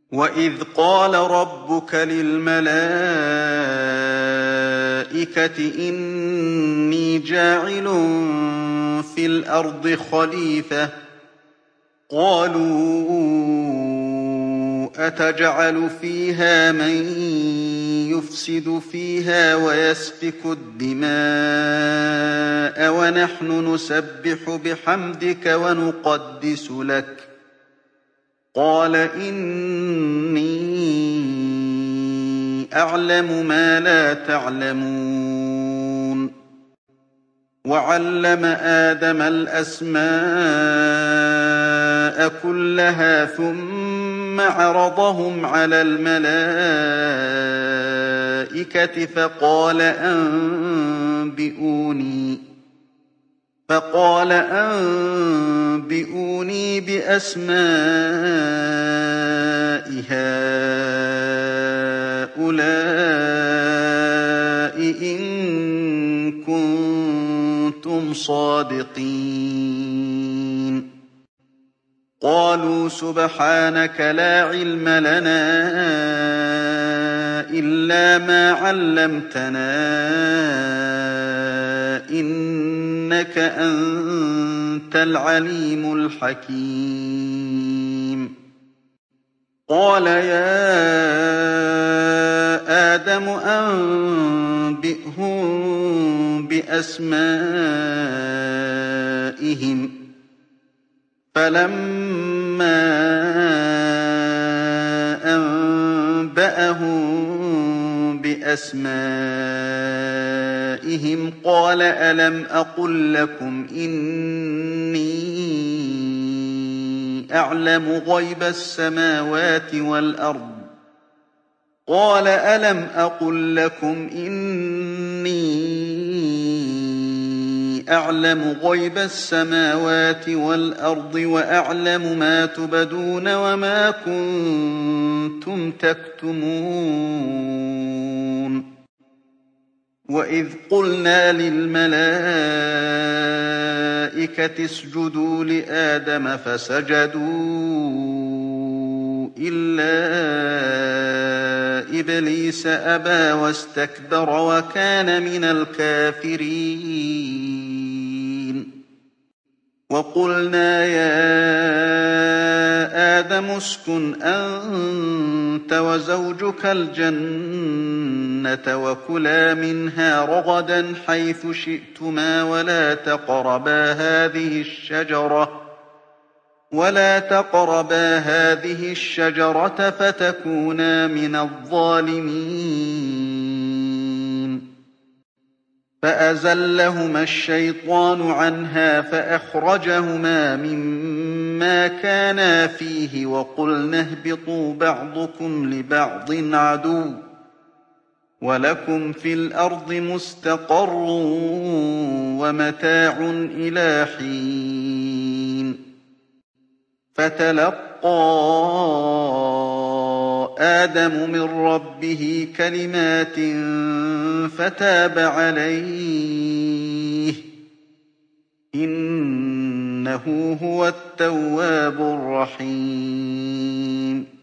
وَإِذْ قَالَ رَبُّكَ لِلْمَلَائِكَةِ إِنِّي جَاعِلٌ فِي الْأَرْضِ خَلِيفَةً قَالُوا أَتَجْعَلُ فِيهَا مَن يُفْسِدُ فِيهَا وَيَسْفِكُ الدِّمَاءَ وَنَحْنُ نُسَبِّحُ بِحَمْدِكَ وَنُقَدِّسُ لَكَ قَالَ إِنِّي أَعْلَمُ مَا لَا تَعْلَمُونَ وَعَلَّمَ آدَمَ الْأَسْمَاءَ كُلَّهَا ثُمَّ عَرَضَهُمْ عَلَى الْمَلَائِكَةِ فَقَالَ أَنبِئُونِي بِأَسْمَاءِ هَٰؤُلَاءِ إِن كُنتُمْ صَادِقِينَ قَالُوا سُبْحَانَكَ لَا عِلْمَ لَنَا إِلَّا مَا عَلَّمْتَنَا إِنَّكَ أَنتَ الْعَلِيمُ الْحَكِيمُ قَالَ يَا آدَمُ أَنبِئْهُم بِأَسْمَائِهِمْ فَلَمَّا أَنبَأَهُم بِأَسْمَائِهِمْ قَالَ أَلَمْ أَقُل لَّكُمْ إِنِّي أَعْلَمُ غَيْبَ السَّمَاوَاتِ وَالْأَرْضِ قَالَ أَلَمْ أَقُل لَّكُمْ إِنِّي أَعْلَمُ غَيْبَ السَّمَاوَاتِ وَالْأَرْضِ وَأَعْلَمُ مَا تُبْدُونَ وَمَا كُنتُمْ تَكْتُمُونَ وَإِذْ قُلْنَا لِلْمَلَائِكَةِ اسْجُدُوا لِآدَمَ فَسَجَدُوا إِلَّا إِبْلِيسَ أَبَىٰ وَاسْتَكْبَرَ وَكَانَ مِنَ الْكَافِرِينَ وَقُلْنَا يَا آدَمُ اسْكُنْ أَنتَ وَزَوْجُكَ الْجَنَّةَ وَكُلَا مِنْهَا رَغَدًا حَيْثُ شِئْتُمَا وَلَا تَقْرَبَا هَٰذِهِ الشَّجَرَةَ فَتَكُونَا مِنَ الظَّالِمِينَ فَأَزَلَّهُمَا الشَّيْطَانُ عَنْهَا فَأَخْرَجَهُمَا مِمَّا كَانَا فِيهِ وَقُلْنَا اهْبِطُوا بَعْضُكُمْ لِبَعْضٍ عَدُوٌّ ۖ وَلَكُمْ فِي الْأَرْضِ مُسْتَقَرٌّ وَمَتَاعٌ إِلَىٰ حِينٍ فَتَلَقَّىٰ آدَمُ مِن رَّبِّهِ كَلِمَاتٍ فَتَابَ عَلَيْهِ ۚ إِنَّهُ هُوَ التَّوَّابُ الرَّحِيمُ